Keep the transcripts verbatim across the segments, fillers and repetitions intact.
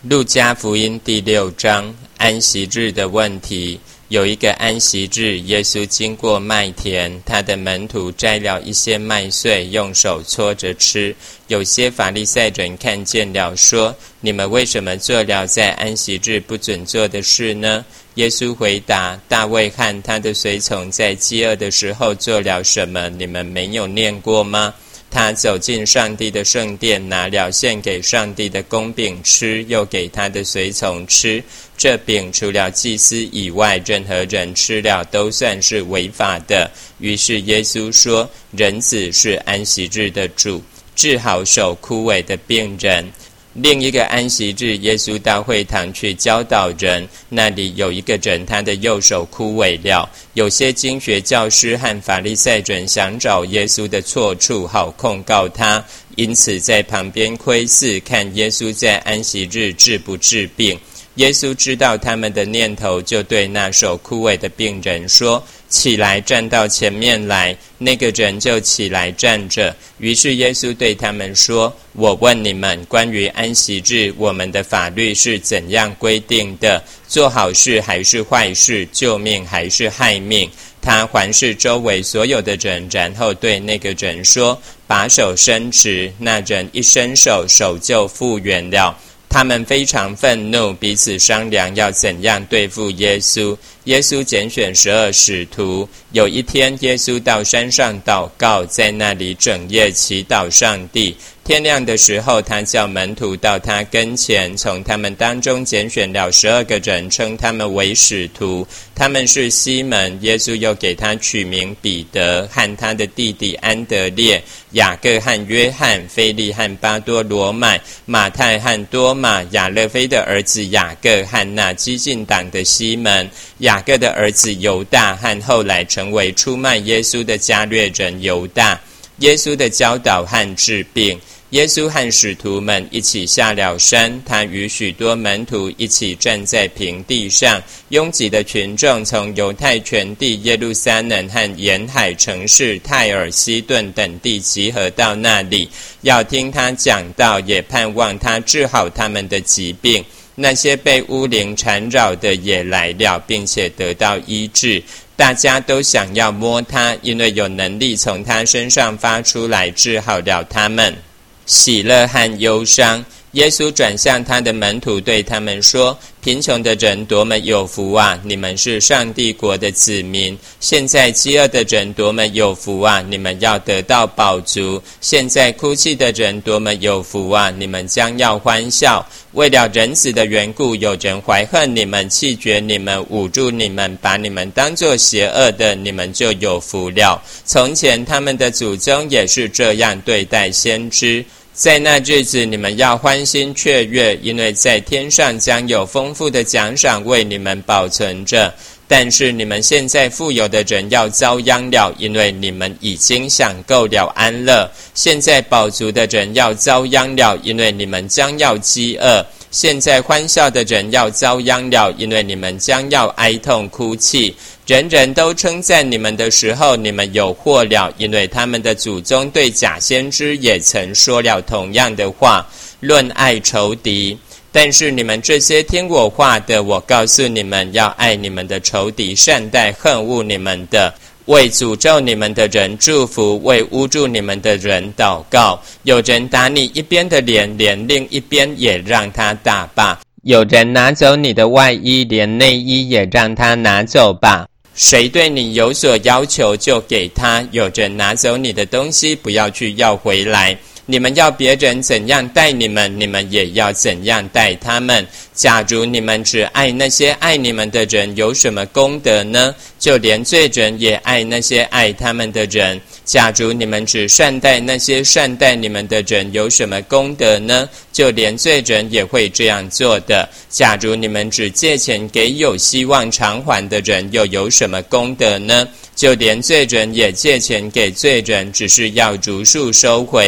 路加福音第六章，安息日的问题。有一个安息日，耶稣经过麦田，他的门徒摘了一些麦穗，用手搓着吃。有些法利赛人看见了，说：你们为什么做了在安息日不准做的事呢？耶稣回答：大卫和他的随从在饥饿的时候做了什么？你们没有念过吗？他走进上帝的圣殿，拿了献给上帝的公饼吃，又给他的随从吃。这饼除了祭司以外，任何人吃了都算是违法的。于是耶稣说：人子是安息日的主，治好手枯萎的病人。另一个安息日，耶稣到会堂去教导人，那里有一个人，他的右手枯萎了。有些经学教师和法利赛人想找耶稣的错处，好控告他，因此在旁边窥视，看耶稣在安息日治不治病。耶稣知道他们的念头，就对那手枯萎的病人说：起来，站到前面来。那个人就起来站着。于是耶稣对他们说：我问你们，关于安息日，我们的法律是怎样规定的？做好事还是坏事？救命还是害命？他环视周围所有的人，然后对那个人说：把手伸直。那人一伸手，手就复原了。他们非常愤怒，彼此商量要怎样对付耶稣。耶稣拣选十二使徒。有一天，耶稣到山上祷告，在那里整夜祈祷上帝。天亮的时候，他叫门徒到他跟前，从他们当中拣选了十二个人，称他们为使徒。他们是西门，耶稣又给他取名彼得，和他的弟弟安德烈，雅各和约翰，腓利和巴多罗买，马太和多马，亚勒腓的儿子雅各和那激进党的西门，雅各的儿子犹大，和后来成为出卖耶稣的加略人犹大。耶稣的教导和治病。耶稣和使徒们一起下了山，他与许多门徒一起站在平地上。拥挤的群众从犹太全地、耶路撒冷和沿海城市泰尔西顿等地集合到那里，要听他讲道，也盼望他治好他们的疾病。那些被污灵缠绕的也来了，并且得到医治。大家都想要摸他，因为有能力从他身上发出来，治好了他们。喜乐和忧伤。耶稣转向他的门徒，对他们说：贫穷的人多么有福啊！你们是上帝国的子民。现在饥饿的人多么有福啊！你们要得到饱足。现在哭泣的人多么有福啊！你们将要欢笑。为了人子的缘故，有人怀恨你们，弃绝你们，侮辱你们，把你们当作邪恶的，你们就有福了。从前他们的祖宗也是这样对待先知。在那日子，你们要欢欣雀跃，因为在天上将有丰富的奖赏为你们保存着。但是你们现在富有的人要遭殃了，因为你们已经享够了安乐。现在饱足的人要遭殃了，因为你们将要饥饿。现在欢笑的人要遭殃了，因为你们将要哀痛哭泣。人人都称赞你们的时候，你们有祸了，因为他们的祖宗对假先知也曾说了同样的话，论爱仇敌。但是你们这些听我话的，我告诉你们，要爱你们的仇敌，善待恨恶你们的，为诅咒你们的人祝福，为侮辱你们的人祷告。有人打你一边的脸，连另一边也让他打吧；有人拿走你的外衣，连内衣也让他拿走吧。谁对你有所要求，就给他；有人拿走你的东西，不要去要回来。你们要别人怎样待你们，你们也要怎样待他们。假如你们只爱那些爱你们的人，有什么功德呢？就连罪人也爱那些爱他们的人。假如你们只善待那些善待你们的人，有什么功德呢？就连罪人也会这样做的。假如你们只借钱给有希望偿还的人，又有什么功德呢？就连罪人也借钱给罪人，只是要如数收回。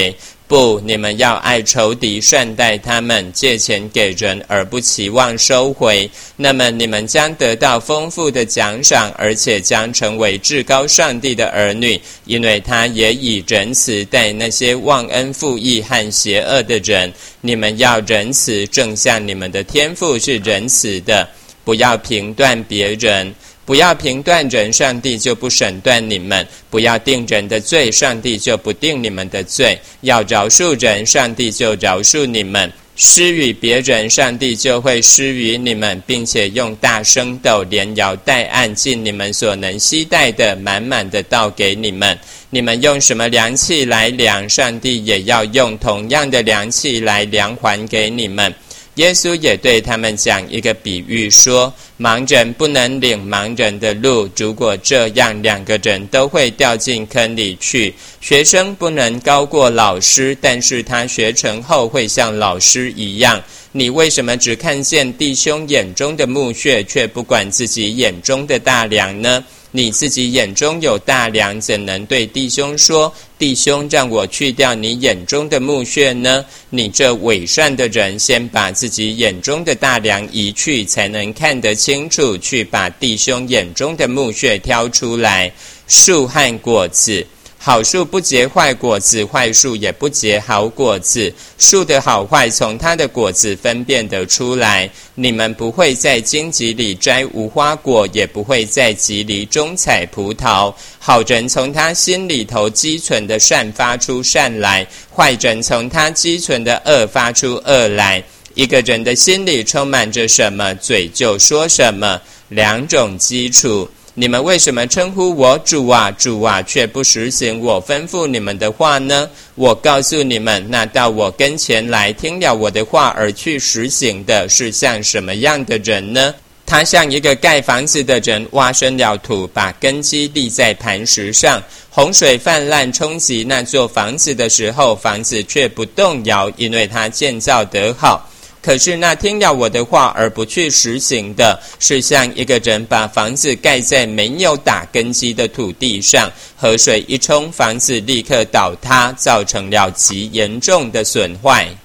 不，你们要爱仇敌，善待他们，借钱给人而不期望收回，那么你们将得到丰富的奖赏，而且将成为至高上帝的儿女，因为他也以仁慈待那些忘恩负义和邪恶的人。你们要仁慈，正像你们的天父是仁慈的。不要评断别人，不要评断人，上帝就不审断你们；不要定人的罪，上帝就不定你们的罪。要饶恕人，上帝就饶恕你们；施与别人，上帝就会施与你们，并且用大升斗连摇带按，尽你们所能携带的，满满的倒给你们。你们用什么量器来量，上帝也要用同样的量器来量还给你们。耶稣也对他们讲一个比喻说，盲人不能领盲人的路，如果这样，两个人都会掉进坑里去。学生不能高过老师，但是他学成后会像老师一样。你为什么只看见弟兄眼中的木屑，却不管自己眼中的大梁呢？你自己眼中有大梁，怎能对弟兄说，弟兄，让我去掉你眼中的木屑呢？你这伪善的人，先把自己眼中的大梁移去，才能看得清楚，去把弟兄眼中的木屑挑出来。树和果子，好树不结坏果子，坏树也不结好果子。树的好坏从它的果子分辨得出来。你们不会在荆棘里摘无花果，也不会在棘藜中采葡萄。好人从他心里头积存的善发出善来，坏人从他积存的恶发出恶来。一个人的心里充满着什么，嘴就说什么。两种基础。你们为什么称呼我主啊主啊，却不实行我吩咐你们的话呢？我告诉你们，那到我跟前来听了我的话而去实行的，是像什么样的人呢？他像一个盖房子的人，挖深了土，把根基立在磐石上。洪水泛滥冲击那座房子的时候，房子却不动摇，因为它建造得好。可是那听了我的话而不去实行的，是像一个人把房子盖在没有打根基的土地上，河水一冲，房子立刻倒塌，造成了极严重的损坏。